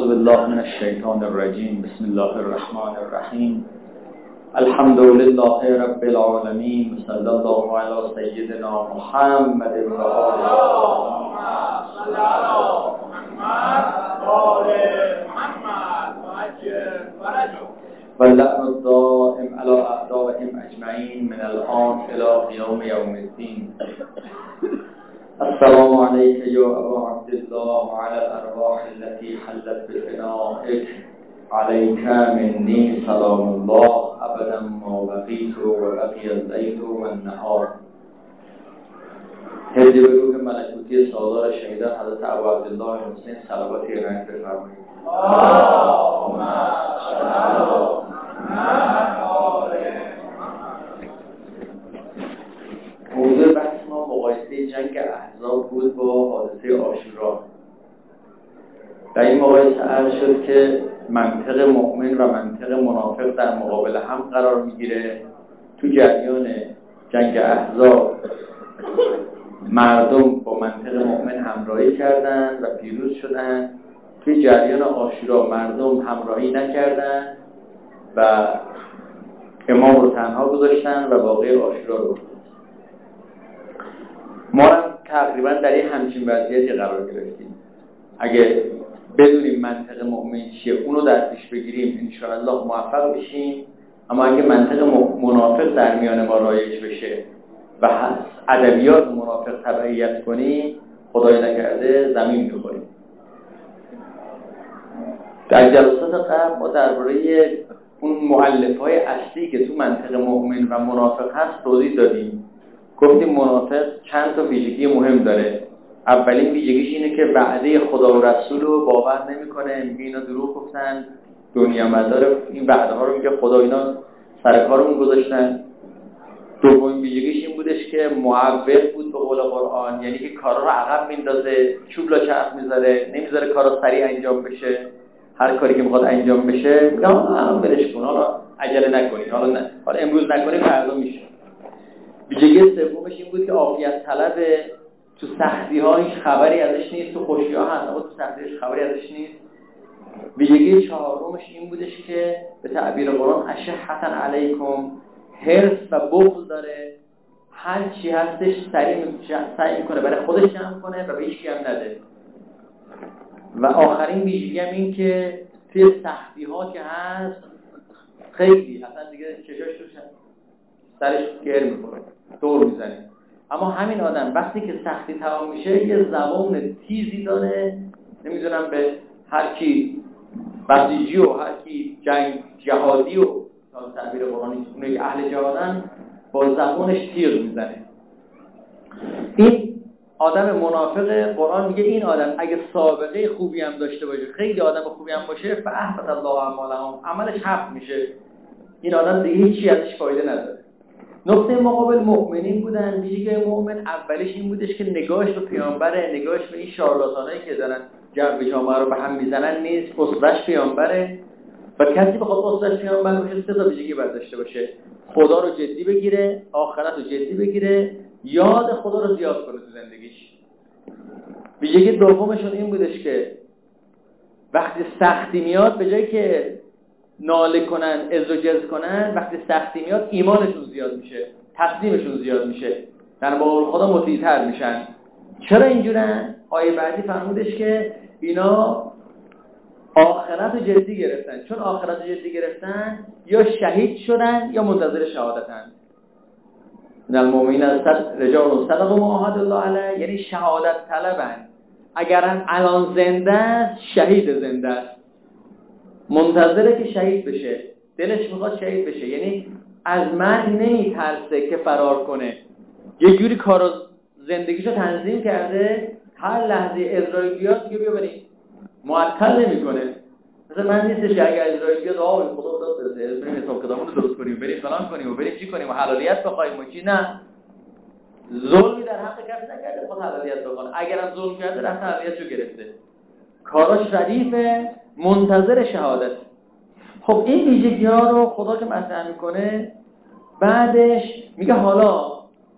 بالله من الشیطان الرجیم. بسم الله الرحمن الرحیم. الحمد لله رب العالمین. صلی الله علی سیدنا محمد و آله واللعن الدائم علی اعدائهم اجمعین من الآن الی یوم الدین. السلام علیک یا ابا عبدالله وعلى الارواح التي حلت بفنائك. عليك مني سلام الله ابدا ما بقيت وبقي الليل والنهار. هدیه به روح ملکوتی سالار شهیدان حضرت ابا عبدالله حسین صلواتی ارائه بفرمایید. اللهم صل علی موضوع بحث ما مقایسه جنگ احزاب بود با حادثه عاشورا. در این مقایسه عرض شد که منطق مؤمن و منطق منافق در مقابل هم قرار میگیره. تو جریان جنگ احزاب مردم با منطق مؤمن همراهی کردند و پیروز شدند. توی جریان عاشورا مردم همراهی نکردند و امام رو تنها گذاشتن و واقعه عاشورا رو. ما هم تقریبا در این همچین وضعیتی قرار گرفتیم. اگه بدونیم منطق مؤمن چیه اونو در پیش بگیریم انشاءالله موفق بشیم. اما اگه منطق منافق در میان ما رایج بشه و ادبیات منافق تبعیت کنیم خدای نکرده زمین می‌خوریم. در جلسات قبل ما درباره اون مؤلفه‌های اصلی که تو منطق مؤمن و منافق هست توضیح دادیم. گفتیم منافق چند تا ویژگی مهم داره. اولین ویژگیش اینه که وعده خدا و رسول رو باور نمی‌کنه، میگه اینا دروغ گفتن، دنیا مدار این وعده ها رو میگه خدا اینا سر کارمون گذاشتن. دومین ویژگیش این بودش که معوق بود به قول قرآن، یعنی که کارا رو عقب میندازه، چوب لا چرخ میذاره، نمیذاره کارا سریع انجام بشه. هر کاری که میخواد انجام بشه میگه الان ولش کن، حالا عجله نکنید، حالا امروز نکنید فردا میشه. ویژگی سومش این بود که عافیت طلبه، تو سختی ها هیچ خبری ازش نیست، تو خوشی ها هست اما تو سختی هاش خبری ازش نیست. ویژگی چهارمش این بودش که به تعبیر قرآن اشحة علیکم، حرص و بخل داره، هر چی هستش سعی میکنه برای خودش جمع کنه و به هیچ کی هم نده. و آخرین ویژگی هم این که توی سختی ها که هست خیلی اصلا دیگه چشاش توش سرش گرم میکنه، دور میزنه. اما همین آدم وقتی که سختی تمام میشه یه زبان تیزی داره، نمیدونم به هر کی بسیجی و هر کی جهادی و تعبیر قرآنی اونه که اهل جهادن با زبانش تیغ میزنه. این آدم منافق قرآن میگه این آدم اگه سابقه خوبی هم داشته باشه، خیلی آدم خوبی هم باشه، فاحبط الله اعمالهم، عملش حق میشه. این آدم دیگه هیچی ازش فایده نداره. نقطه مقابل مؤمنین بودن. ویژگی مؤمن اولیش این بودش که نگاهش به پیامبره، نگاهش به این شارلاتانایی که دارن جو جامعه رو به هم میزنن نیست، اسوه‌اش پیامبره. و کسی بخواد اسوه‌اش پیامبر باشه سه تا ویژگی باید داشته باشه: خدا رو جدی بگیره، آخرت رو جدی بگیره، یاد خدا رو زیاد کنه تو زندگیش. ویژگی دومشون این بودش که وقتی سختی میاد به جایی که ناله کنن، عز و جز کنن، وقتی سختی میاد ایمانشون زیاد میشه، تسلیمشون زیاد میشه، در مقابل خدا مطیع‌تر میشن. چرا اینجورن؟ آیه بعدی فرمودش که اینا آخرت رو جدی گرفتن. چون آخرت رو جدی گرفتن یا شهید شدن یا منتظر شهادتن. من المؤمنین رجال صدقوا ما عاهدوا الله علیه، یعنی شهادت طلبن. اگر هم الان زنده است شهید زنده است، منتظره که شهید بشه، دلش میخواد شهید بشه، یعنی از مرگ نمیترسه که فرار کنه. یه جوری کار زندگیشو تنظیم کرده هر لحظه اسرائیل بیاد دیگه بیا بریم، معطل نمیکنه. مثلا من نیستش که اگر اسرائیل بیاد خدا داد بده بریم حساب کتابمون رو درست کنیم، بریم فلان کنیم و بریم چی کنیم و حلالیت بخوایم و چی. نه، ظلمی در حق کسی نکرده خود حلالیت بخواد. اگرم ظلم کرده رفت حلالیتشو گرفته، کاراش ردیفه، منتظر شهادت. خب این ویژگی‌ها رو خدا که مطرح میکنه بعدش میگه حالا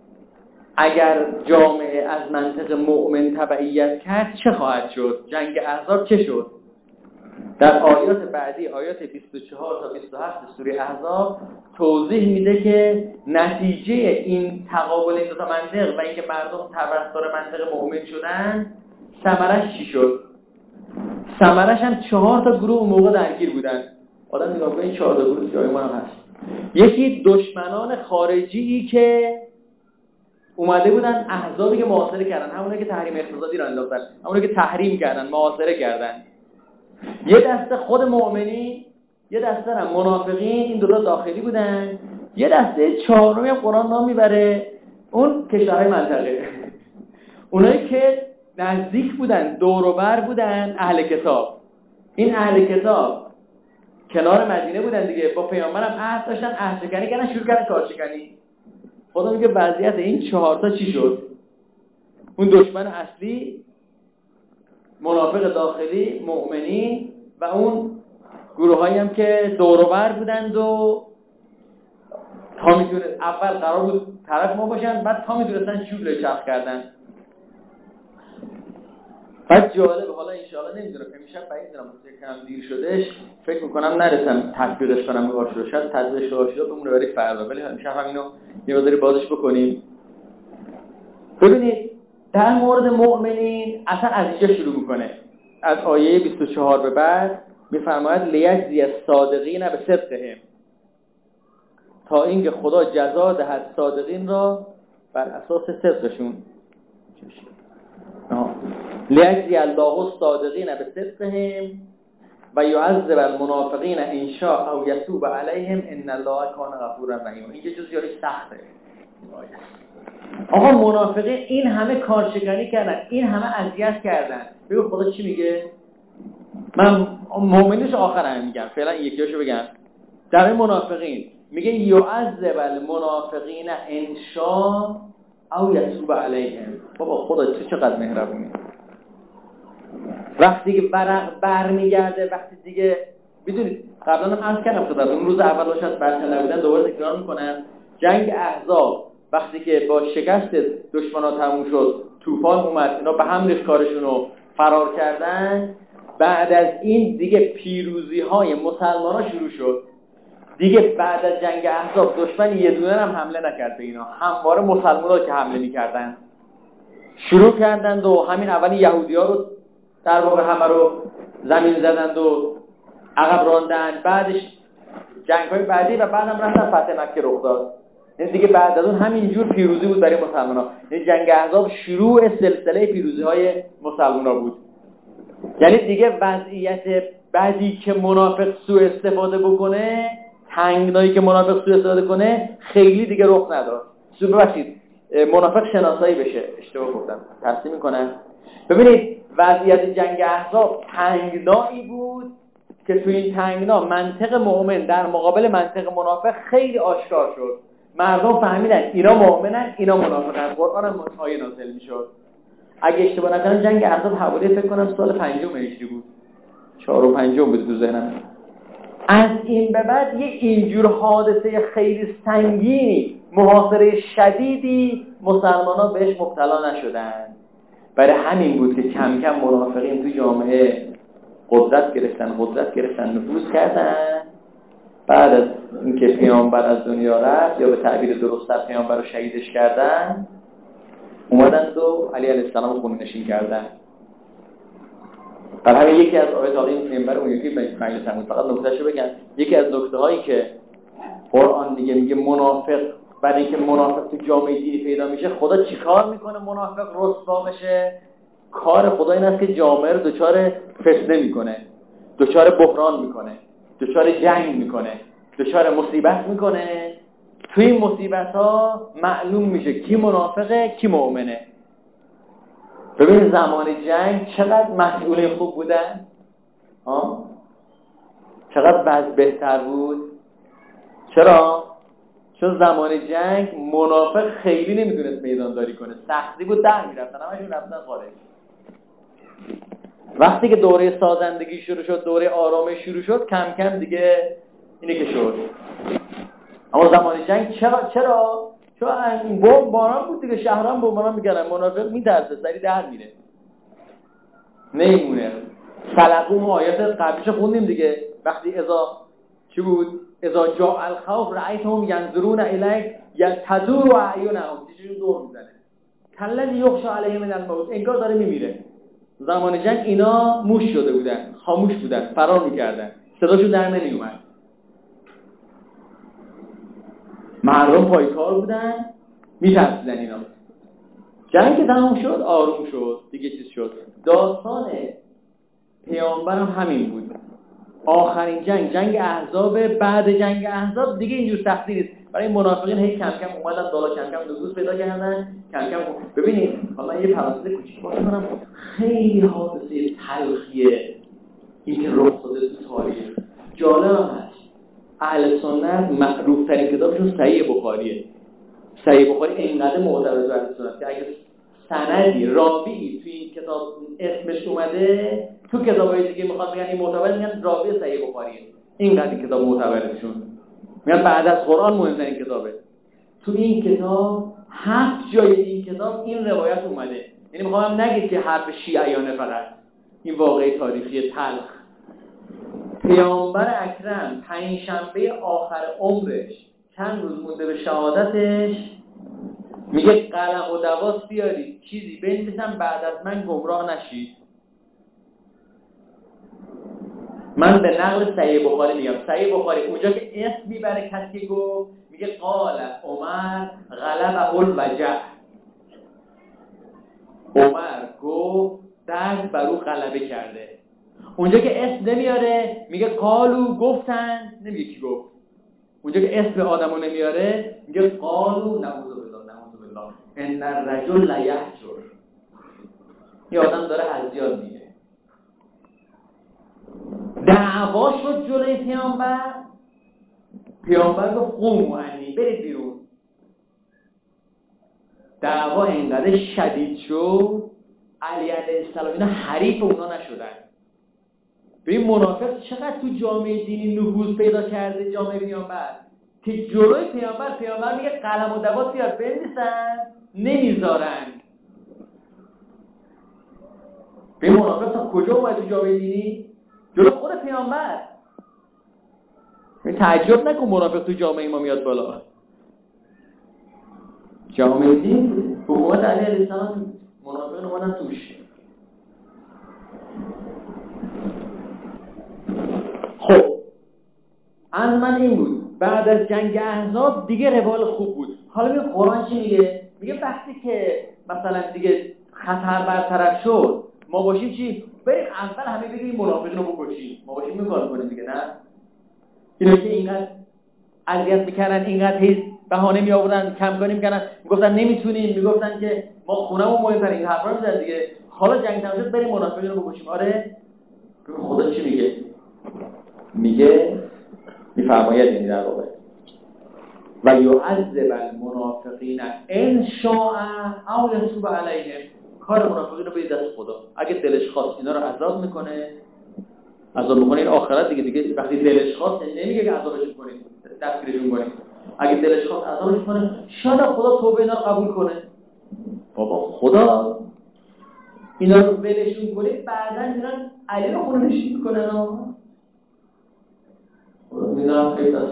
اگر جامعه از منطق مؤمن تبعیت کرد چه خواهد شد؟ جنگ احزاب چه شد؟ در آیات بعدی، آیات 24 تا 27 سوره احزاب توضیح میده که نتیجه این تقابل این دو تا منطق و اینکه مردم پرستار منطق مؤمن شدن ثمرش چی شد. ثمرش هم 4 تا گروه اون موقع درگیر بودن. آدم نگاه کنه این 4 تا گروه جای ما هم هست. یکی دشمنان خارجی که اومده بودن، احزابی که محاصره کردن، همونایی که تحریم اقتصادی را انداختن، همونایی که تحریم کردن، محاصره کردن. یه دسته خود مؤمنین، یه دسته هم منافقین، این دو تا داخلی بودن. یه دسته چهارمی هم قرآن نام میبره اون کشورهای منطقه، اونایی که نزدیک بودن، دور و بر بودن اهل کتاب. این اهل کتاب کنار مدینه بودن دیگه، با پیامبر هم عهد داشتن، عهد شکنی کردن، شروع کردن کارشکنی. خدا میگه وضعیت این 4 تا چی شد؟ اون دشمن اصلی، منافق داخلی، مؤمنین و اون گروهایی هم که دور و بر بودند و تا میتونه اول قرار بود طرف ما باشن، بعد تا میتونستن شغل چرخ کردن. بعد جالب، حالا انشاءالله نمیدونم امشب بعید میدونم کم دیر شدش، فکر میکنم نرسم تطبیقش کنم به باشه، شاید تطبیقش باشه بمونه برای فردا، ولی امشب همینو یه مقداری بازش بکنیم. ببینید در مورد مؤمنین اصلا از اینجا شروع میکنه، از آیه 24 به بعد میفرماید لیجزی الصادقین بصدقهم، تا اینکه خدا جزا دهد صادقین را بر اساس صدقشون. لیجزی الله الصادقین بصدقهم و یعذب المنافقین ان شاء او یتوب علیهم ان الله کان غفورا رحیما. این جزئی سخته. آقا منافقین این همه کارشکنی کردن، این همه اذیت کردن، بگو خدا چی میگه؟ من مؤمنینش آخرام میگم، فعلا یکیاشو بگم. در منافقین میگه یعذب المنافقین ان شاء او یتوب علیهم. بابا خدا تو چقدر مهربونی. وقتی که برمیگرده، وقتی دیگه بدونید قبلا هم عرض کردم خدا اون روز اول شاید برتن نبودن، دوباره تکرار میکنم. جنگ احزاب وقتی که با شکست دشمنا تموم شد، طوفان اومد، اینا به هم ریخت، کارشون رو فرار کردن. بعد از این دیگه پیروزی های مسلمان ها شروع شد. دیگه بعد از جنگ احزاب دشمن یه دونه هم حمله نکرد به اینا، همواره مسلمان ها که حمله میکردن شروع کردند و همین اولی یهودی ها رو در واقع همه رو زمین زدند و عقب راندن. بعدش جنگ های بعدی و بعدم رفتن فتح مکه رخ داد. این دیگه بعد از اون همینجور پیروزی بود برای مسلمان ها. این جنگ احزاب شروع سلسله پیروزی های مسلمان ها بود. یعنی دیگه وضعیت بعدی که منافق سوء استفاده بکنه، تنگنایی که منافق سوء استفاده کنه خیلی دیگه رخ نداد. ببخشید منافق شناسایی بشه، اشتباه گفتم، تصحیح میکنم. ببینید وضعیت جنگ احزاب تنگنایی بود که تو این تنگنا منطق مؤمن در مقابل منطق منافق خیلی آشکار شد. مردم فهمیدن اینا مؤمنن، اینا منافقن. قرآن هم آیه نازل میشد. اگه اشتباه نکنم جنگ احزاب حوالی فکر کنم سال 5 هجری بود، 4 و 5 بود تو ذهنم. از این به بعد یه اینجور حادثه خیلی سنگینی، محاصره شدیدی مسلمان‌ها بهش مبتلا نشدن. برای همین بود که کم کم منافقین تو جامعه قدرت گرفتن، نفوذ کردن. بعد از اینکه پیامبر از دنیا رفت، یا به تعبیر درست‌تر پیامبر رو شهیدش کردن، اومدن و علی علیه السلام خونه نشین کردن. در همین یکی از آیات این منبر اون یکی مجلس هم فقط نکتهشو بگم. یکی از نکته‌هایی که قرآن دیگه میگه منافق، برای اینکه منافق تو جامعه دینی پیدا میشه، خدا چیکار میکنه منافق رسوا بشه؟ کار خدا این است که جامعه رو دچار فتنه میکنه، دچار بحران میکنه، دچار جنگ میکنه، دچار مصیبت میکنه. توی این مصیبت ها معلوم میشه کی منافقه کی مؤمنه. ببین زمان جنگ چقدر مسئولین خوب بودن، چقدر وضع بهتر بود. چرا؟ چون زمان جنگ منافق خیلی نمیتونست میدانداری کنه، سختی بود، در میرفتن، همشون رفتن خارج. وقتی که دوره سازندگی شروع شد، دوره آرامش شروع شد، کم کم دیگه اینه که شد. اما زمان جنگ چرا؟ چون باران بود دیگه، شهران باران میگردن، منافق میترسه، سری در میره، نمیمونه. خلقوم آیات قبلش خوندیم دیگه، وقتی چی بود؟ اذا جاء الخوف رأیتهم ینظرون الیک تدور اعینهم، چجوری دور میزنه، کالذی یغشی علیه من الموت، انگار داره میمیره. زمان جنگ اینا موش شده بودن، خاموش بودن، فرار میکردن، صداشون در نمیومد. مردم پایکار بودن، میترسیدن اینا. جنگ که تمام شد آروم شد دیگه، چیز شد. داستان پیامبرم همین بود. آخرین جنگ احزاب، بعد جنگ احزاب دیگه اینجور سختی نیست. برای منافقین هی کم کم اومدن بالا، کم کم نفوذ پیدا کردن، کم کم. ببینید حالا یه پرانتز کوچیک باز کنم، خیلی حادثه تلخیه این که رخ داده تو تاریخ. جالب هست اهل سنت معروف ترین کتابشون صحیح بخاریه. صحیح بخاری اینقدر معتبر تو اهل سنت که اگه سندی راوی تو این کتاب اسمش اومده، تو کتابای دیگه میخوان بگن این معتبر، میگن راوی صحیح بخاریه. اینقدر کتاب معتبرشون، میگن بعد از قرآن مهمترین کتابه. تو این کتاب 7 جای این کتاب این روایت اومده. یعنی میخوام نگید که حرف شیعیانه، فقط این واقعه تاریخی تلخ. پیامبر اکرم پنجشنبه آخر عمرش چند روز مونده به شهادتش میگه قلم و دواس بیارید چیزی بنویسم بعد از من گمراه نشید. من به نقل صحیح بخاری میگم. صحیح بخاری اونجا که اسم میبره کسی گفت، میگه قال عمر غلبه الوجع. عمر گفت درد بر او غلبه کرده. اونجا که اسم نمیاره میگه قالو، گفتن، نمیگه کی گفت. اونجا که اسم آدمو نمیاره میگه قالو نعوذ بالله نعوذ بالله ان الرجل لیهجر. یه آدم داره هزیان میگه. دعوا شد جلوی پیامبر گفت قوموا عنی، برید بیرون. دعوا اینقدر شدید شد علی علیه السلام اینا حریف اونا نشدن. ببین منافق چقدر تو جامعه دینی نفوذ پیدا کرده. جامعه پیامبر که جلوی پیامبر میگه قلم و دواس بیار بنویسن، نمیذارن. ببین منافق تا کجا اومد تو جامعه دینی؟ جلو خود پیامبر. تعجب نکن منافق تو جامعه ما میاد بالا. جامعه دین حکومت علی علیه السلام منافقین اومدن توش. خب از من این بود. بعد از جنگ احزاب دیگه روال خوب بود. حالا میگه قرآن چی میگه؟ میگه وقتی که مثلا دیگه خطر برطرف شد ما باشیم چی؟ بریم اول همه بگیم منافقین رو بکشیم. ما باشیم میکار کنیم دیگه، نه؟ اینا که اینقدر اذیت میکردن، اینقدر هیچ بهانه می آوردن، کم کنیم میکردن، میگفتن نمیتونیم، میگفتن که ما خونمون مهمتره، این حرفا میزدن دیگه. حالا جنگ تمام شد بریم منافقین رو بکشیم. آره خدا چی میگه؟ میگه میفرماید این در واقع و یعذب المنافقین ان شاء او یتوب علیهم. کار منافقین رو به دست خدا. اگه دلش خواست اینا رو عذاب میکنه این آخرت دیگه وقتی دلش خواست نمیگه که عذابش کنید، دستگیرشون کنید. اگه دلش خواست عذابش کنه، شاید خدا توبه اینا رو قبول کنه. بابا خدا اینا رو ولشون کنه، بعدن میرن علی رو خونه نشین میکنن. میدونم خیلی دست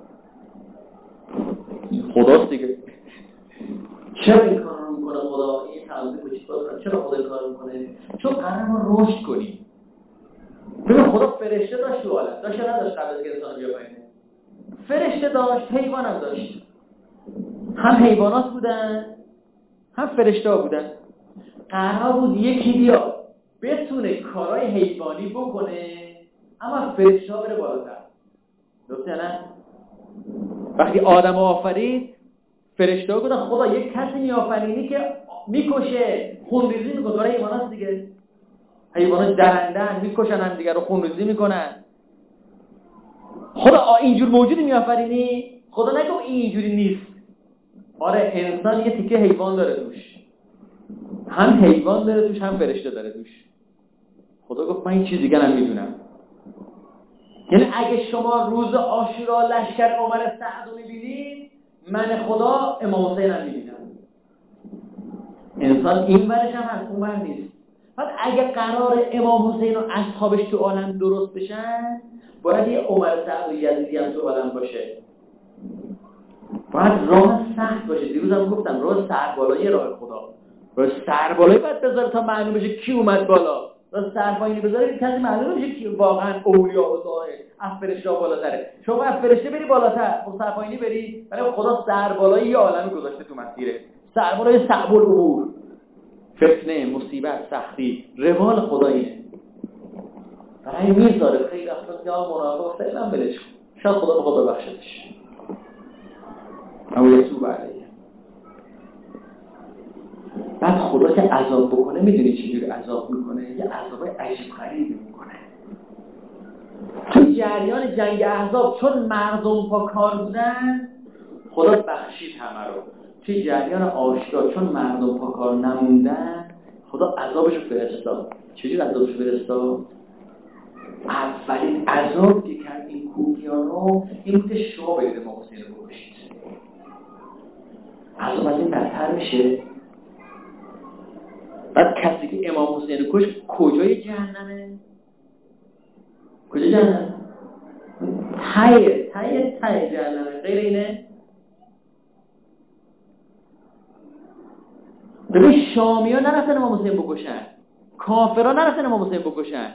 خداست دیگه. چرا این کار رو میکنه خدا؟ این تعویض کوچیک بازم چرا خدا این کار رو میکنه؟ چون قراره ما رشد کنیم. ببین خدا فرشته داشت تو عالم، داشت یا نداشت قبل از که انسان بیا پایین؟ فرشته داشت، حیوان هم داشت. هم حیوانات بودن هم فرشته ها بودن. قرار بود یکی بیا بتونه کارهای حیوانی بکنه اما فرشته ها بره بالاتر. درسته نه؟ وقتی آدم آفرید فرشته ها گفتن خدا یک کسی میآفرینی که میکشه، خونریزی میکنه. کار حیوانات دیگه. حیوانات درندن، میکشن هم دیگه رو، خونریزی میکنن. خدا اینجور موجودی میآفرینی؟ خدا نگفت اینجوری نیست. آره انسان یه تیکه حیوان داره توش، هم حیوان داره توش هم فرشته داره توش. خدا گفت من این چیز دیگه نمیدونم. یعنی اگه شما روز عاشورا لشکر عمر سعد رو میبینید، من خدا امام حسین هم میبینم. انسان این ورش هم هست، اون ور نیست. پس اگه قرار امام حسین و اصحابش تو عالم درست بشن، باید یه عمر سعد و یزیدی هم تو عالم باشه. باید راه سخت باشه. دیروز هم گفتم راه سربالایی راه خدا. راه سربالایی باید بذاره تا معلوم بشه کی اومد بالا. راه سرپایینی بذاره کسی معلوم بشه کی واقعا اولیا و زاهد. از فرشته بالاتره. شما از فرشته بری بالاتر، خب سرپایینی بری، ولی خدا سربالایی یه عالمه گذاشته تو مسیره. سربالای صعب الامور. فتنه، مصیبت، سختی، روال خداییه. برای میذاره خیلی افراد یا منافق فعلا بلش کن. شاید خدا بخواد ببخشدش. اما یسوع علیه. بعد خدا که عذاب بکنه میدونی چجوری عذاب میکنه؟ یه عذابای عجیب غریبی میکنه. تو جریان جنگ احزاب چون مردم پا کار بودن خدا بخشید همه رو. توی جریان آشکار چون مردم پا کار نموندن خدا عذابشو فرستاد. چجوری عذابشو فرستاد؟ اولین عذاب که کرد این کوفیان رو این بود که شما برید امام حسین رو بکشید. عذاب از این بدتر میشه. بعد کسی که امام حسین رو کشت کجای جهنمه؟ کجای جهنمه؟ ته جهنمه. غیر اینه؟ ببین شامی ها نرفتن امام حسین بکشن، کافر ها نرفتن امام حسین بکشن.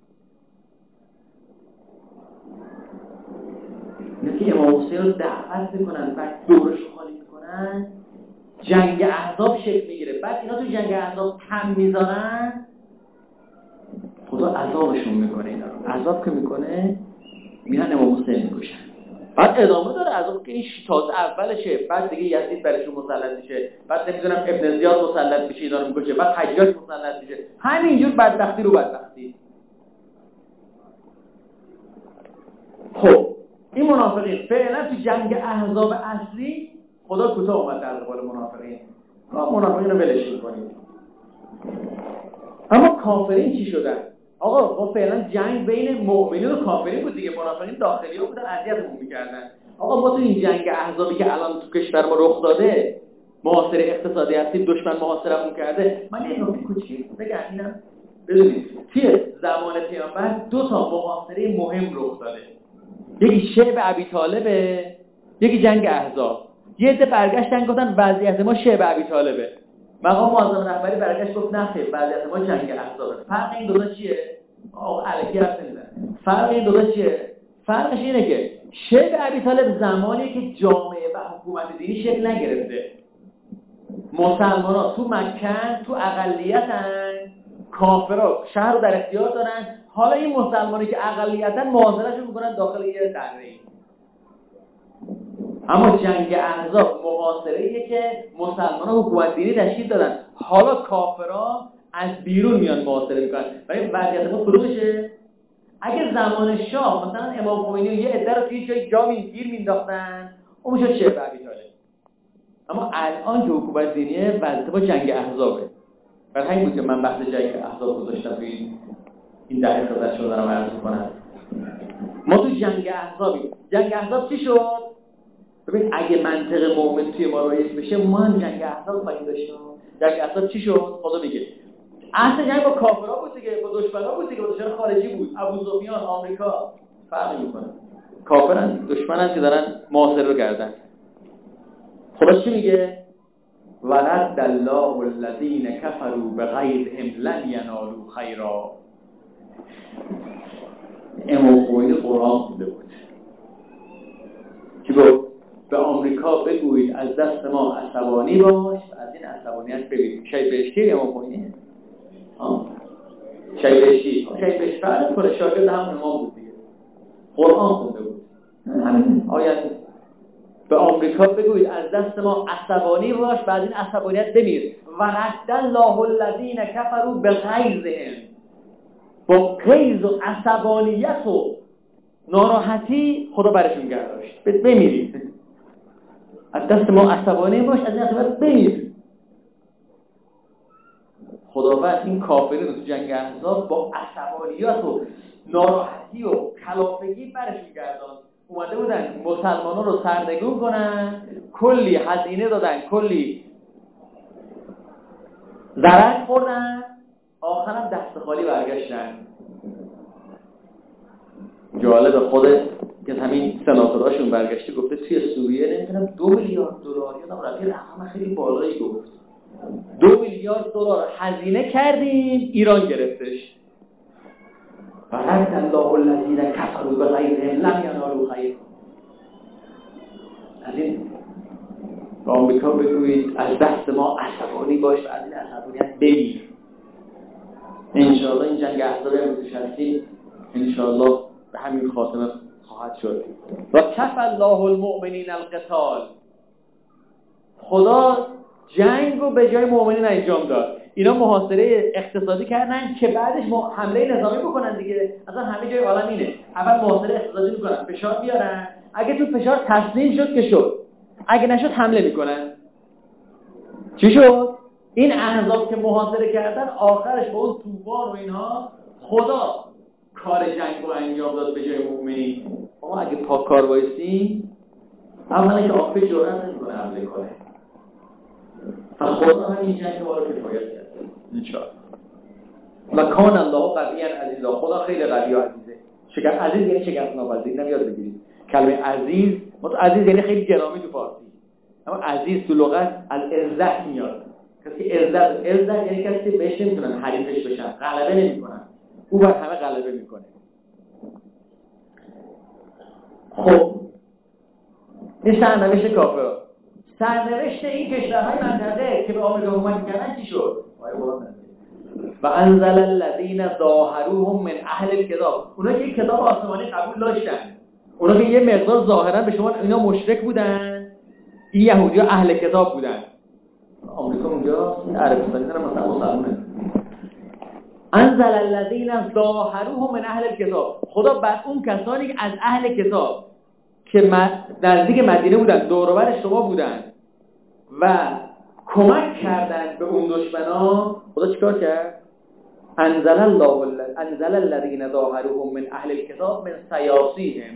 اینه که امام حسین رو دعوت میکنن بعد دورش رو خالی میکنن، جنگ احزاب شکل میگیره. بعد اینا تو جنگ احزاب تن میذارن، خدا عذابشون میکنه. اینا رو عذاب که میکنه میرن امام حسین میکشن. بعد ادامه داره عذاب که این تازه اولشه. بعد دیگه یزید برشون مسلط میشه، بعد نمیدونم ابن زیاد مسلط میشه اینا رو میکشه، بعد حجاج مسلط میشه. همینجور بدبختی رو بدبختی. خب این منافقین فعلا تو جنگ احزاب اصلی خدا کوتاه اومد در قبال منافقین. منافقین رو ولش می‌کنید. اما کافرین چی شدن؟ آقا ما فعلا جنگ بین مؤمنین و کافرین بود دیگه. منافقین داخلی‌ها بودن اذیتمون می‌کردن. آقا ما تو این جنگ احزابی که الان تو کشور ما رخ داده، محاصره اقتصادی هستیم، دشمن محاصرمون کرده. من یه نکته کوچیک بگم اینم بدونید. توی زمان پیامبر دو تا محاصره مهم رخ داده. یکی شعب ابی طالبه، یکی جنگ احزاب. یه عده برگشتن گفتن وضعیت ما شعب ابی طالبه. مقام معظم رهبری برگشت گفت نه خیر وضعیت ما جنگ احزابه. فرق این دو تا چیه؟ آقا الکی حرف نمیزنه. فرق این دو تا چیه؟ فرقش اینه که شعب ابی طالب زمانی که جامعه و حکومت دینی شکل نگرفته، مسلمان‌ها تو مکه تو اقلیتن، کافرها شهر رو در اختیار دارن. حالا این مسلمانی که اقلیتن معاصره‌شون میکنن داخل یه دره‌ای. اما جنگ احزاب محاصره‌ایه که مسلمان‌ها حکومت دینی تشکیل دادن، حالا کافرها از بیرون میان محاصره میکنن. ولی وضعیت ما کدومشه؟ اگه زمان شاه مثلا امام خمینی یه عده رو توی جا گیر مینداختن، اون میشد شعب ابی طالب. اما الان که حکومت دینیه وضعیت با جنگ احزابه. برای همین بود که من بحث جنگ احزاب گذاشتم توی این دهه خودش رو دارم عرض می‌کنم. ما تو جنگ احزابیم. جنگ احزاب چی شد؟ ببین اگه منطق مؤمن توی ما رایج بشه ما هم جنگ احزاب خواهیم داشت. جنگ احزاب چی شد؟ خدا میگه اصل جنگ با کافرها بود دیگه، با دشمنا بود دیگه، با دشمن خارجی بود. ابو سفیان، آمریکا فرق می‌کنه. کافرن، دشمنن که دارن محاصره رو کردن. خدا چی میگه؟ ورد الله الذین کفروا بغیظهم لن ینالوا خیرا. امام خمینی قرآن خونده بود که گفت به آمریکا بگویید از دست ما عصبانی باش، از این عصبانیت ببینید. شهید بهشتی امام خمینی شهید بهشتی فرق کنه، شاگرد همون امام بود دیگه. قرآن خونده بود همین آیت. به آمریکا بگویید از دست ما عصبانی باش، بعد این عصبانیت بمیر. و رد الله الذین کفروا بغیظهم. با غیظ و عصبانیت و ناراحتی خدا برشون گرداشت. بمیرید. از دست ما عصبانی باش، از این عصبانیت بمیر. خداوند این کافرین رو تو جنگ احزاب با عصبانیت و ناراحتی و کلافگی برشون گرداند. اومده بودن مسلمانان رو سرنگون کنن، کلی هزینه دادن، کلی ضرر خوردن، آخرم دست خالی برگشتن. جالب خود که همین سناتوراشون برگشته گفته توی سوریه نمیدونم 2 میلیارد دلار یا رقم رقم خیلی بالایی گفت 2 میلیارد دلار هزینه کردیم ایران گرفتش. فرد الله الذین کفروا بغیظهم لم ینالوا خیرا. از این به آمریکا بگویید از دست ما عصبانی باش و از این عصبانیت بگیر. انشاءالله این جنگ احزاب امروزش هستیم انشاءالله به همین خاتمه خواهد شد. و کف الله المؤمنین القتال. خدا جنگ رو به جای مؤمنین انجام داد. اینا محاصره اقتصادی کردن که بعدش حمله نظامی بکنن دیگه. اصلا همه جای عالم اینه. اول محاصره اقتصادی میکنن، فشار بیارن، اگه تو فشار تسلیم شد که شد، اگه نشد حمله میکنن. چی شد؟ این احزاب که محاصره کردن آخرش با اون طوفان و اینها خدا کار جنگ رو انجام داد به جای مؤمنین. ما اگه پاک کار وایسیم اولا که آفه جرأت نمیکنه حمله کنه. خدا همین جنگ ما رو کفایت کرد انشاءالله. و کان الله قویا عزیزا. خدا خیلی قوی و عزیزه. عزیز یعنی شکست ناپذیر، نمیاد بگیرید. کلمه عزیز عزیز یعنی خیلی گرامی تو فارسی، اما عزیز تو لغت از عزت میاد. کسی که عزت یعنی کسی که بهش نمیتونن حریفش بشن، غلبه نمیکنن، او بر همه غلبه میکنه. خب این سرنوشت کافرها. سرنوشت این کشورهای منطقه که به آمریکا کمک می‌کردن چی شد؟ و انزل الذین ظاهروهم من اهل الکتاب. اونا که کتاب آسمانی قبول داشتن، اونا که یه مقدار ظاهرا به شما اینا مشرک بودن، این یهودی‌ها اهل کتاب بودن. آمریکا اونجا این عربستانی دارن مثلا مسلمانه. انزل الذین ظاهروهم من اهل الکتاب. خدا بر اون کسانی که از اهل کتاب که نزدیک مدینه بودن، دور و بر شما بودن و کمک کردن به اون دشمنا، خدا چیکار کرد؟ انزل الذین ظاهروهم من اهل الکتاب من سیاسیهم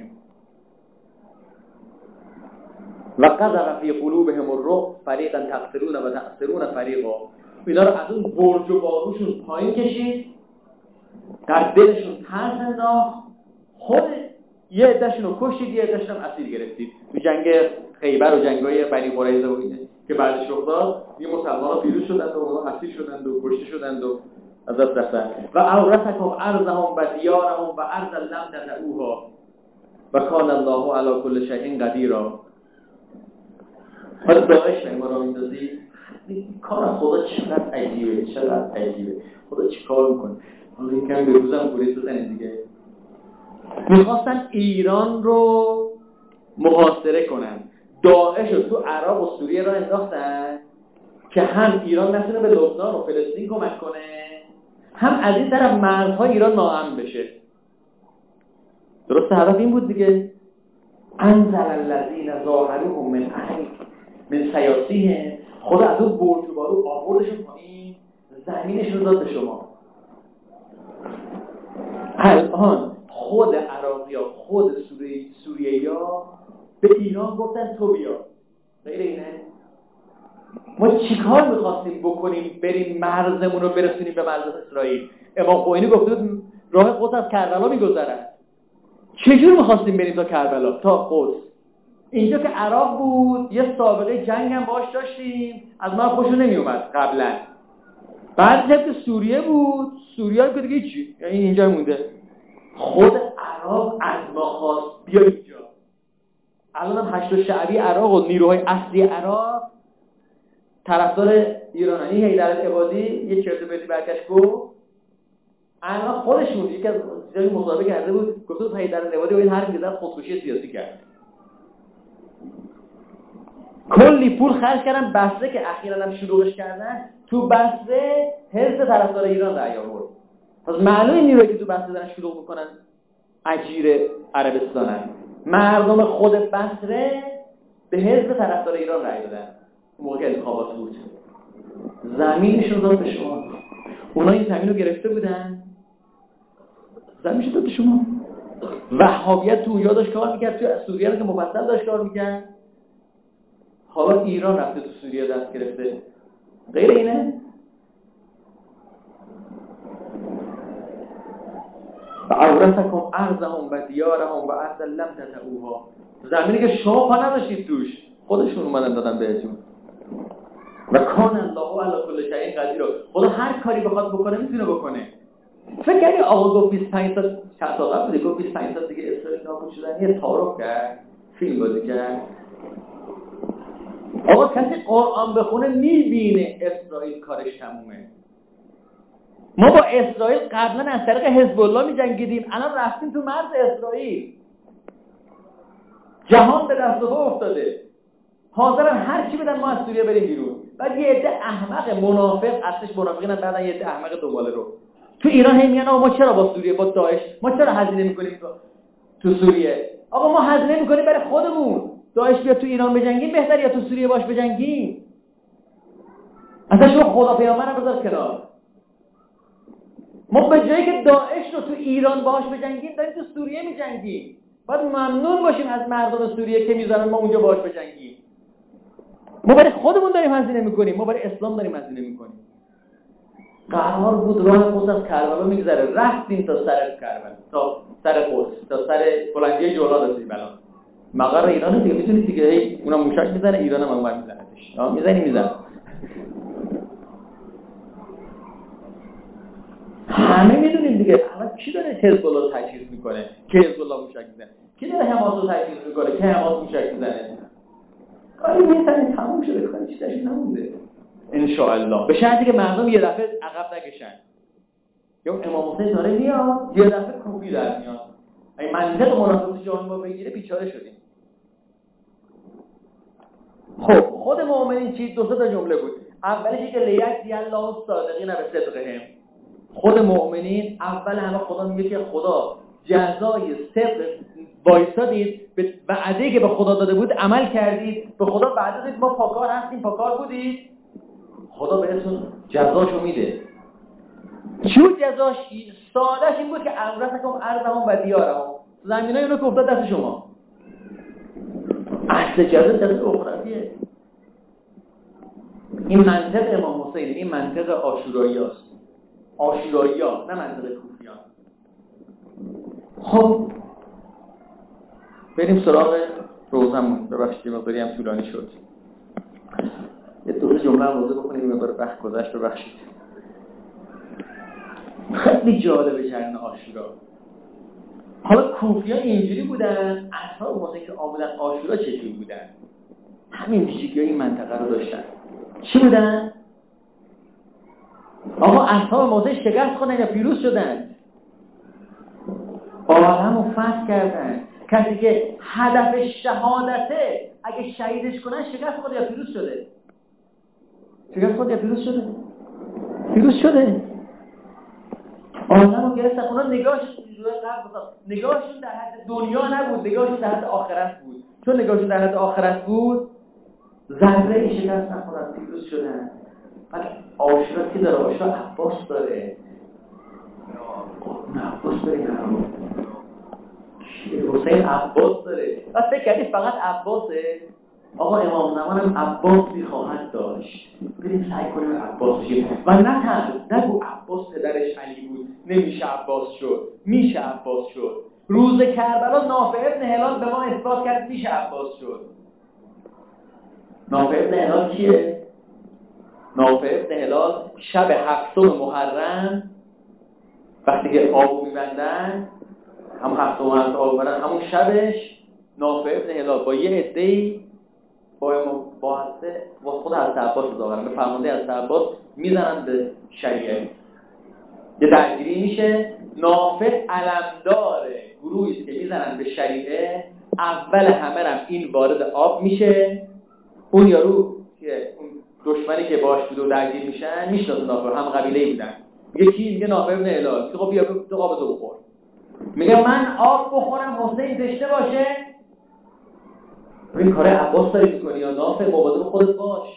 و قذف فی قلوبهم الرعب فریقا تقتلون و تأسرون فریقا. اینا رو از اون برج و باروشون پایین کشید، در دلشون ترس انداخت، خود یه عده‌شون رو کشتید، یه عده‌شون هم اسیر گرفتید. تو جنگ خیبر و جنگ‌های بنی قریظه و اینه که بعدش رخ داد، یه مسلمان‌ها پیروز شدند و اونها اسیر شدند و کشته شدند و از دست رفتن. و اورثکم ارضهم و دیارهم و ارضا لم تطئوها و کان الله علی کل شیء قدیر. حالا داعش ما رو می‌دازی کار خدا چقدر عجیبه. خدا چیکار می‌کنه؟ حالا یکم به روزم گریز بزنید دیگه. میخواستن ایران رو محاصره کنن، داعش رو تو عراق و سوریه را انداختن که هم ایران نتونه به لبنان و فلسطین کمک کنه، هم از این طرف مرزهای ایران ناامن بشه. درسته هدف این بود دیگه. انزل الذین ظاهروهم من سیاسیهم. خدا از اون برج و بارو آوردشون پایین، زمینش رو داد به شما. الان خود عراقی ها، خود سوریه ها به ایران گفتن تو بیا. غیر اینه ما چیکار میخواستیم بکنیم؟ بریم مرزمون رو برسونیم به مرز اسرائیل. امام خمینی گفته بود راه قدس از کربلا میگذره. چجور میخواستیم بریم تا کربلا، تا قدس؟ اینجا که عراق بود یه سابقه جنگ هم باش داشتیم، از ما خوشو نمیومد قبلا. بعد جب که سوریه بود، سوریه که دیگه چی؟ یعنی اینجا مونده. خود عراق از ما خواست بیا اینجا. الان هم هشت شعبی عراق و نیروهای اصلی عراق طرفدار ایرانن. این حیدرالعبادی یه چرت و پرتی برگشت گفت، الان خودش بود یکی از جایی مصاحبه کرده بود، گفت بود حیدرالعبادی باید هر می‌زد خودکشی سیاسی کرد. کلی پول خرج کردن بصره که اخیراً هم شلوغش کردن. تو بصره حزب طرفدار ایران رأی آورد. پس معلومه نیرویی که تو بصره دارن شلوغ میکنن اجیر عربستانن. مردم خود بصره به حزب طرفدار ایران رأی دادن موقع انتخابات بود. زمینشون داد به شما. اونا این زمین رو گرفته بودن، زمینش داد به شما. وهابیت تو اونجا داشت کار میکرد، تو سوریه رو که مفصل داشت کار میکرد. حالا ایران رفته تو سوریه دست گرفته. غیر اینه و اورثکم ارضهم و دیارهم و ارض لم تطئوها، زمینی که شما پا نداشتید توش خودشون اومدن دادن بهتون. و کان الله علی کل شیء قدیر، خدا هر کاری بخواد بکنه میتونه بکنه. فکر کنی آقا گفت 25 سال چند سال قبل گفت 25 سال دیگه اسرائیل نابود شدن، یه تعارف کرد، فیلم بازی کرد. آقا کسی قرآن بخونه میبینه اسرائیل کارش تمومه. ما با اسرائیل قبلا از طریق حزب الله میجنگیدیم، الان رفتیم تو مرز اسرائیل، جهان به دست و پا افتاده، حاضرن هر چی بدن ما از سوریه بریم بیرون. بعد یه عده احمق منافق، اصلش منافقین، بعدن یه عده احمق دنباله رو تو ایران هم میگن آقا ما چرا با سوریه، با داعش ما چرا هزینه میکنیم تو سوریه؟ آقا ما هزینه میکنیم برای خودمون. داعش بیاد تو ایران بجنگیم بهتر یا تو سوریه باش بجنگیم؟ اصلا شما خدا پیامبر رو بذار کنار. ما به جایی که داعش رو تو ایران باش بجنگیم داریم تو سوریه میجنگیم. باید ممنون باشیم از مردم سوریه که میذارن ما اونجا باش بجنگیم. ما برای خودمون داریم هزینه میکنیم، ما برای اسلام داریم هزینه میکنیم. قرار بود راه قدس از کربلا میگذره، رفتیم تا سر کربلا، تا سر قدس، تا سر بلندی جولاد از بلان مقر ایران دیگه میتونید دیگه. هی اونا موشک میزنه، ایران هم اونور میزنه، میزنه. همه میدونیم دیگه. الان کی داره حزب الله تجهیز میکنه که حزب الله موشک میزنه؟ کی داره حماس رو تجهیز میکنه که حماس موشک میزنه؟ کاری میزنه تموم شده، کاری چیزی نمونده ان شاء الله. به شرطی که مردم یه دفعه عقب نکشن. یا امام حسین داره میاد، یه دفعه کوفی در میاد. اگه منطق منافقت جان ما بگیره بیچاره شدیم. خب خود مؤمنین چی؟ دو تا جمله بود. اولیش که لیجزی الله الصادقین بصدقهم. خود مؤمنین اول همه خدا میگه که خدا جزای صدق وایسادید، به وعده‌ای که به خدا داده بود عمل کردید، به خدا وعده دادید ما پاکار هستیم، پاکار بودید، خدا بهتون جزاشو میده. چی جزاش؟ سادهش این بود که اورثکم ارضهم و دیارهم، زمینای اونو که افتاد دست شما. اصل جزا دست اخرویه. این منطق امام حسین، این منطق عاشورایی است. عاشورایی ها، نه منطق کوفیان. خب بریم سراغ روزمون. ببخشید مقداری هم طولانی شد. یه دو جمله هم روزه بکنیم، یه بار وقت گذشت، ببخشید. خیلی جالبه جریان عاشورا. حالا کوفیان اینجوری بودن، اصحاب موسی که آمدن عاشورا چجوری بودن؟ همین ویژگی این منطقه رو داشتن. چی بودن؟ آقا اصحاب موسی شکست خوردن یا پیروز شدن؟ عالم رو فتح کردن. کسی که هدف شهادته اگه شهیدش کنن شکست خورده یا پیروز شده؟ شکست خورده یا پیروز شده؟ پیروز شده. عالم رو گرفتن. اونا نگاهشون در حد دنیا نبود، نگاهشون در حد آخرت بود. چون نگاهشون در حد آخرت بود ذره شکست نخوردن، پیروز شدن. بعد عاشورا کی داره؟ عاشورا عباس داره. نه عباس داره، نه حسین عباس داره. بعد فکر کردی فقط عباسه؟ آقا امام زمان هم عباسی خواهد داشت. بریم سعی کنیم عباس شیم. و نگو عباس پدرش علی بود نمیشه عباس شد، میشه عباس شد. روز کربلا نافع ابن هلال به ما اثبات کرد میشه عباس شد. نافع ابن هلال کیه؟ نافع ابن هلال شب 7 محرم وقتی که آبو میبندن، هم 7 محرم آبو میبندن، همون شبش نافع ابن هلال با یه عده‌ای با خود حضرت عباس رو دارن به فرمانده حضرت عباس میزنن به شریعه. یه درگیری میشه. نافع علمدار گروهی است که میزنن به شریعه. اول همه هم این وارد آب میشه. اون یارو که اون دشمنی که باش بود و درگیر میشن میشناسه نافع، هم قبیله‌ای بودن. میگه نافع ابن هلال خب بیا تو آب تو بخور. میگه من آب بخورم حسین زشته باشه؟ این کار عباس داری میکنی یا نافع؟ مواظب خودت باش.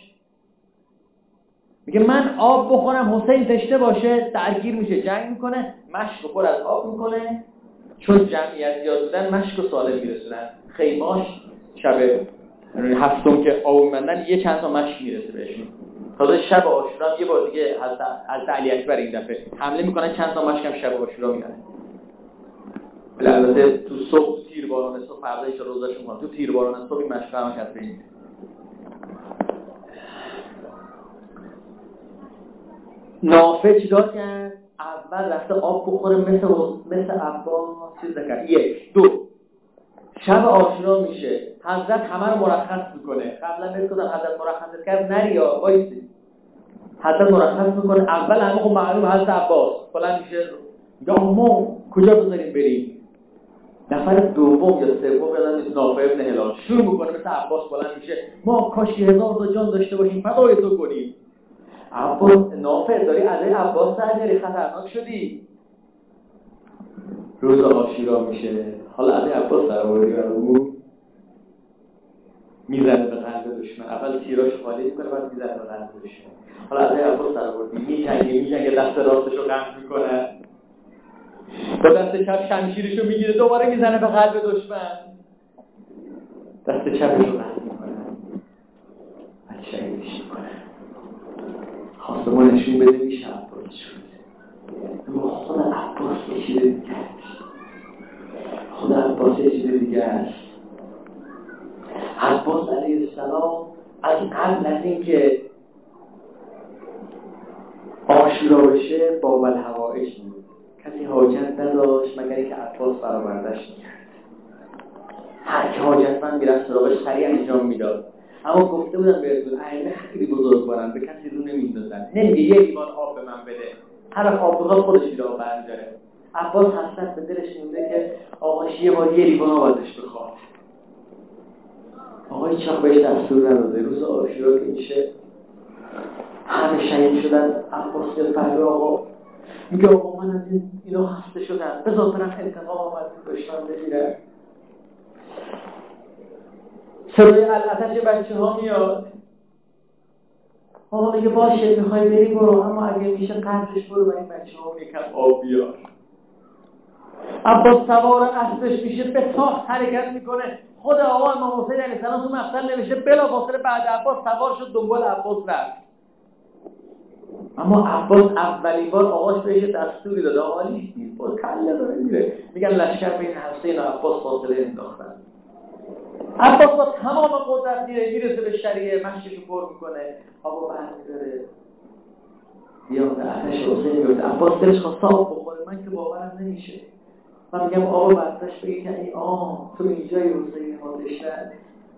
میگه من آب بخورم حسین زشته باشه؟ درگیر میشه، جنگ میکنه، مشک پر از آب میکنه. چون جمعیت زیاد بودن مشک و سالم میرسونن. خیماش شب 7 که آب میبندن یه چند تا مشک میرسه بهشون. تازه شب عاشورا یه بار دیگه حضرت علی اکبر این دفعه حمله میکنن، چند تا مشک هم شب عاشورا میارن. البته تو صبح تیرباران صبح فردایش روزاشون کنن، تو تیرباران صبح این مشق هم کسی این نافع چیکار کرد؟ اول رفته آب بخوره مثل عباس چیز کرد. 1 2 شب عاشورا میشه، حضرت همه رو مرخص میکنه. قبلا بهت گفتم حضرت مرخص کرد نریا وایسی. حضرت مرخص میکنه. اول همه خب معلوم حضرت عباس بلند میشه میگه ما کجا بذاریم بریم. نفر دوم یا سوم یادم نافع ابن هلال شروع میکنه مثل عباس بلند میشه ما کاش 1000 تا جان داشته باشیم فدای تو کنیم. عباس نافع داری علی عباس سر خطرناک شدی. روز عاشورا میشه، حالا علی عباس در آوردی برامون میزنه به قلب دشمن. اول تیراش خالی میکنه بعد میزنه به قلب دشمن. حالا علی عباس در آوردی میجنگه دست راستشو قطع میکنه، با دست چپ شمشیرشو میگیره دوباره میزنه به قلب دشمن، دست چپشو قطع میکنه بعد شهیدش میکنه. خواسته ما نشون بده میشه عباس شده. اما خود عباس یه چیز دیگه است. خود عباس یه چیز دیگه است. عباس علیه السلام از قبل از اینکه عاشورا بشه باب الحوائج بود. کسی حاجت نداشت مگر اینکه عباس برآوردش میکرد. هر کی حاجتمند میرفت سراغش سریع انجام میداد. اما گفته بودم بهتون ائمه خیلی بزرگوارن، به کسی رو نمیندازن. نمیگه یه لیوان آب به من بده، هر آب بخواد خودش میره آب برمی‌داره. عباس حسرت به دلش مونده که آقاش یه بار یه لیوان آب ازش بخواد. آقا هیچ وقت بهش دستور نداده. روز عاشورا که میشه همه شهید شدن. عباس به فرد آقا میگه آقا من از اینا خسته شدم، بذار برم انتقام از دشمن بگیرم. صدای العطش بچه ها میاد. آقا میگه باشه میخوای بری برو، اما اگه میشه قدرش برو و این بچه ها یکم آب بیار. عباس سوار اسبش میشه به تاخت حرکت میکنه. خود آقا امام حسین علیه السلام تو مقتل نوشته بلافاصله بعد عباس سوار شد دنبال عباس رفت. اما عباس اولین بار آقاش بهش دستوری داد آقا نیستی باز کله داره میره. میگن لشکر بین حسین و عباس فاصله انداختن. عباس با تمام قدرت میرسه به شریعه، مشکشو پر میکنه، آقا برمیداره بیا به آتش حسین میفته. عباس دلش خواست آب بخوره، من که باورم نمیشه. من میگم آقا برداشت بگی که ای تو اینجای حسین آتش ند.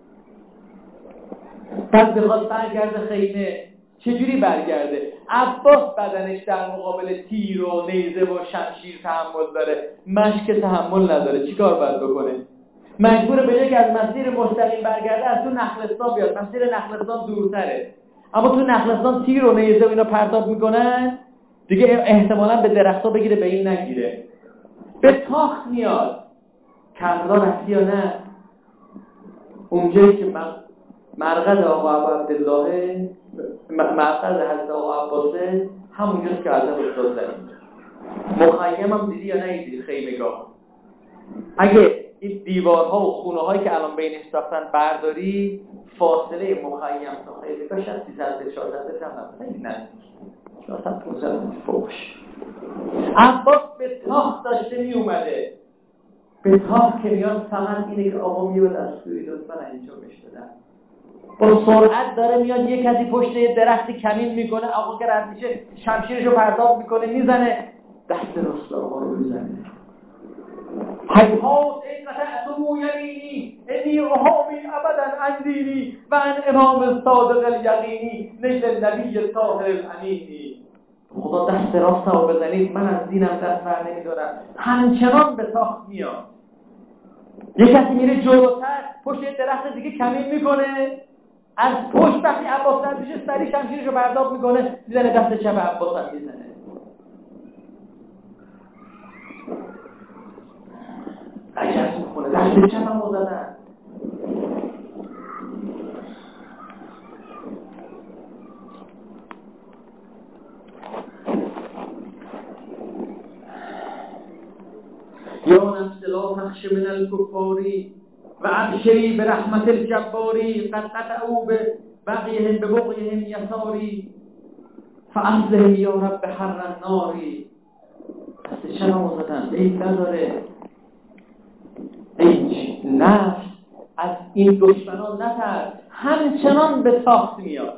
بعد بخواد برگرده خیمه. چجوری برگرده؟ عباس بدنش در مقابل تیر و نیزه و شمشیر تحمل داره، مشک تحمل نداره. چیکار باید بکنه؟ مجبور به یک از مسیر مستقیم برگرده، از تو نخلستان بیاد. مسیر نخلستان دورتره، اما تو نخلستان تیر و نیزه و اینا پرتاب میکنن دیگه، احتمالاً به درختا بگیره به این نگیره. به تاخت میاد. کربلا رفتی یا نه؟ اونجایی که مرقد آقا عبدالله، مرقد حضرت آقا عباسه، همونجاست که حضرت استاد زدیم. مخیم هم دیدی یا نیدی؟ خیمگاه اگه این دیوارها و خونه هایی که الان بینش ساختن برداری، فاصله مخیم تا خیمگاه شد 300 400 هم نمیدن نه 400 500 فوش. عباس به تاخت داشته می اومده. به تاخت که میان فقط اینه که آقا میاد دستوری لطفا انجامش بدن. با سرعت داره میاد، یک کسی پشت درختی کمین میکنه، آقا که رد میشه شمشیرشو پرتاب میکنه میزنه، دست راست آقا رو میزنه. حیحات این قطعتمو یمینی انی احامی ابدا اندینی و ان امام صادق الیقینی نیل النبی طاهر الامینی. خدا دست راست رو بزنید من از دینم دست بر نمیدارم. همچنان به تاخت میاد. یک کسی میره جلوتر پشت درخت دیگه کمین میکنه، از پشت وقتی عباس رد میشه سریع شمشیرشو برداشت میکنه میزنه دست چپ عباس هم میزنه. عجب میکنه دست چپ هم زدن. یا نفس لا تخش من الکفاری و ابشری به رحمت الجباری قد قطعوا به بقیهم به بقیهم یساری فاصلهم یا رب حر الناری. دست چپ هم زدن عیب نداره. نفس از این دشمنان نترس، همچنان به تاخت میاد.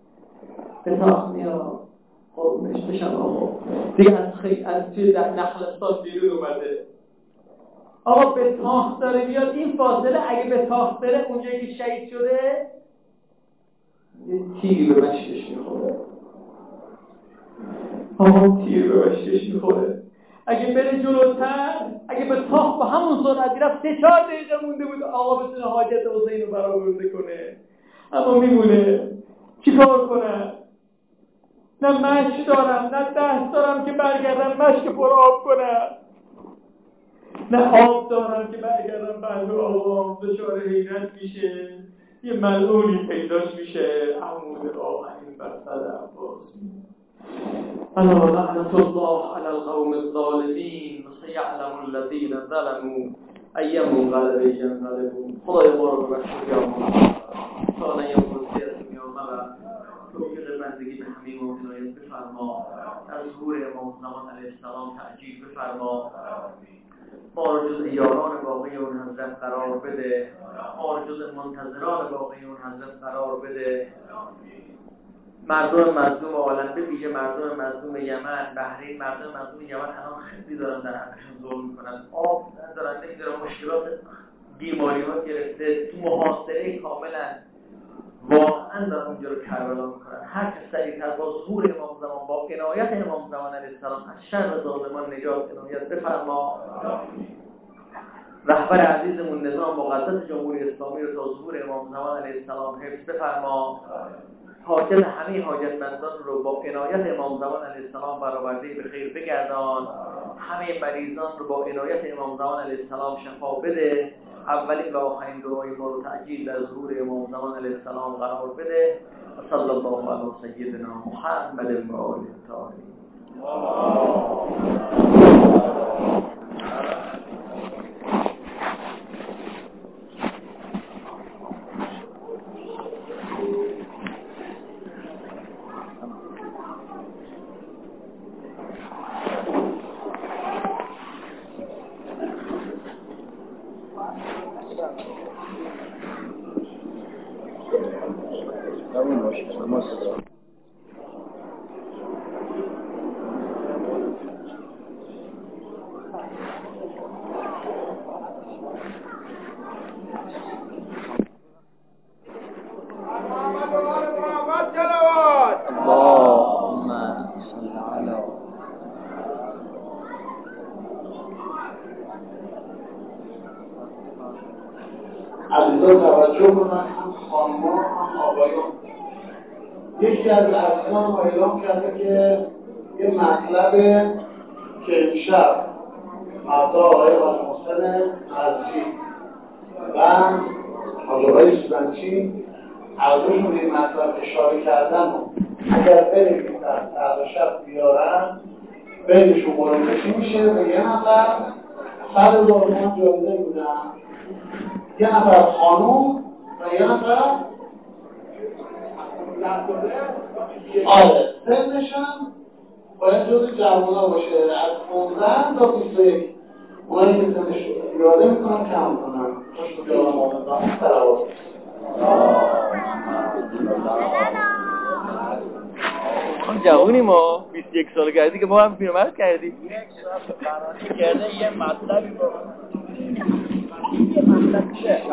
قربونش بشم آقا دیگه از توی نخلستان بیرون اومده، آقا به تاخت داره میاد. این فاصله اگه به تاخت بره اونجایی که شهید شده یه تیری به مشکش میخوره. آقا تیر به مشکش میخوره. اگه بره جلوتر، اگه به تاخت با همون سرعت رفت 3-4 دقیقه مونده بود آقا بتونه حاجت حسین رو برآورده کنه، اما میمونه. چی کار کنه؟ نه مشک دارم، نه دست دارم که برگردم مشک پر آب کنم، نه آب دارم که برگردم بند آقام دچار حیرت میشه. یه ملعونی پیداش میشه، عمود آهنین بر سر عباس. الا لعنة الله على القوم الظالمین سیعلم الذین ظلموا ای منقلب ینقلبون. خدای ما رو ببخش یا مولا، سانه یا مرسیت یا مولا، توفیق بندگی به همه ما عنایت بفرما، از ظهور امام زمان علیه السلام تعجیل بفرما، ما رو جز یاران باقی اون حضرت قرار بده، ما رو جز منتظران باقی اون حضرت قرار بده. مردم مظلوم عالم، به ویژه مردم مظلوم یمن، بحرین، مردم مظلوم یمن الان خیلی دارن در حقشون ظلم میکنن، آب ندارن، نمیدونن، مشکلات بیماری ها گرفته، تو محاصره کاملا، واقعا دارن اونجا رو کربلا میکنن. هر که سریعتر با ظهور امام زمان، با عنایت امام زمان علیه السلام از شر ظالمان نجات عنایت بفرما. رهبر عزیزمون نظام مقدس جمهوری اسلامی رو تا ظهور امام زمان علیه السلام حفظ بفرما. حاجت همه حاجتمندان رو با عنایت امام زمان علیه السلام برآورده به خیر بگردان. همه مریضان رو با عنایت امام زمان علیه السلام شفا بده. اولین و آخرین دعای ما رو تعجیل در ظهور امام زمان علیه السلام قرار بده. صلی الله علی سیدنا محمد و آله الطاهرین. عزیزان توجه کنن، هم خانمان هم آقایان. یکی از عزیزان ما اعلام کرده که یه مطلب که امشب مردا آقای محسن قضی و حاج آقای سوزنچی هر دوشون به این مطلب اشاره کردن و اگر بنویسن فردا شب بیارن بینشون مرافعه میشه و یه نفر 100,000 تومان جایزه بودن، یه نفر خانوم و یه نفر آره سنشم باید جز جوان‌ها باشه، از 15 تا 21. اونایی که سنش اراده میکنن کم کنن. خوش بجاوان آمدان سلوات. هم جوونی ما 21 سال کردی که ما هم پیرمرد کردی. یک سال برانی کرده یه مطلبی با یه مطلب چه؟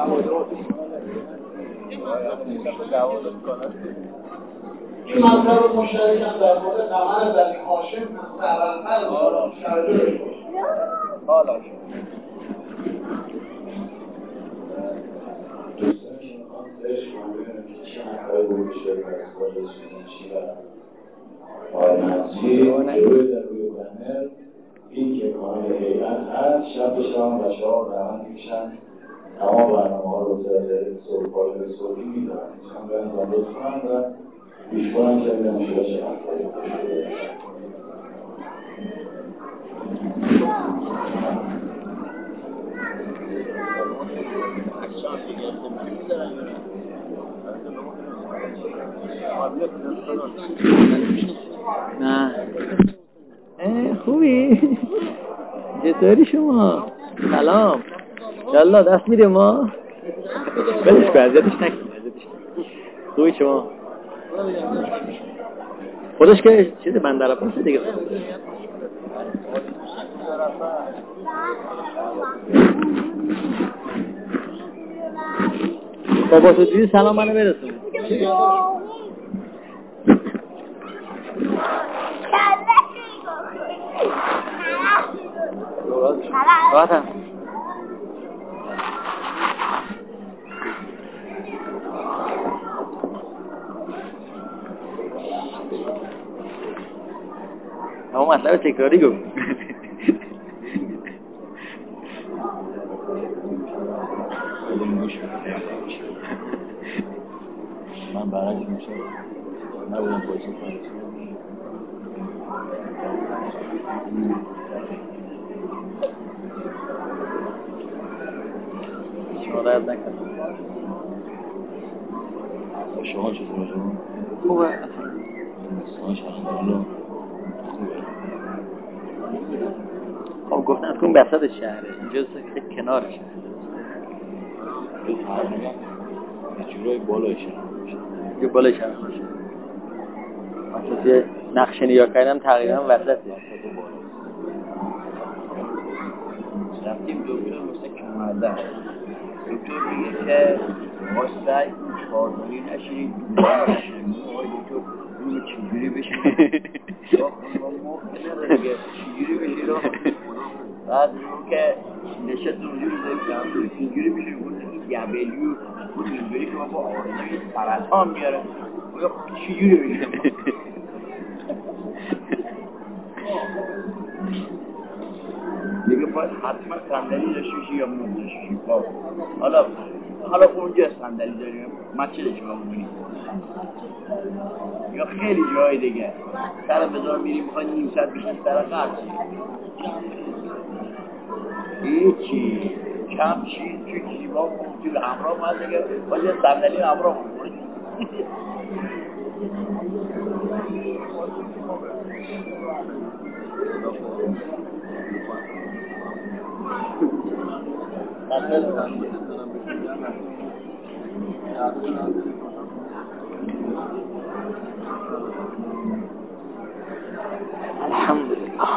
این مطلب مشترکم در مورد قمر بنی هاشم سرانفر شرجرش باشه. حالا دوستان که میخوام سرش کنم ببینم که چه نفره بودی شده از خود چی و آینسی جلوی در روی بنر این که کانال هیئت هست. شب شام بچه ها روند میکشن، تمام برنامه ها رو پاژه صوتی میدارن، چند برن دانلود کنن و پیش کنن که ببینم شده چه نفره بوده. نه خوبی؟ چطوری شما؟ سلام. یالا دست میدیم ما بلش کن اذیتش نکن خوبی شما خودش که چیزی بندر عباس دیگه بابا تو دیدی سلام منو برسون راحتم اما مطلب تکراری گفت من برعکس میشه نبودم پایسه کنم شما درد نکن شما چطور شما؟ خوبه شما شما خب گفتن کن بسط شهره اینجا کنار شهر یه جورای بالای شهر یه بالای شهر باشه مثلا توی نقشه نگاه کردم تقریبا وسطه رفتیم دکتر مثل که اومدن دکتر میگه که ما سعی چهارداری نشید دکتر اونو چجوری بشید ما موقع نداره دیگه چجوری بشید بعد رو که نشست اونجوری بزنیم چجوری بشید بود گبلیو بود اینجوری که ما با آرزوی سرطان میاره چجوری بشید دیگه باید حتما صندلی داشته باشی یا موز داشته باشی حالا اونجا صندلی داریم مسجدش ما می‌بینیم یا خیلی جای دیگه سر بزار میریم میخوای نیم ساعت بیشتر سر قرص هیچی کم چیز توی کیبا توی همراه باید دیگه باید یه صندلی همراه کنیم الحمدلله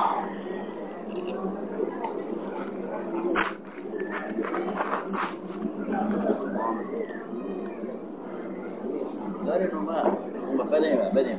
داره نومه بدیم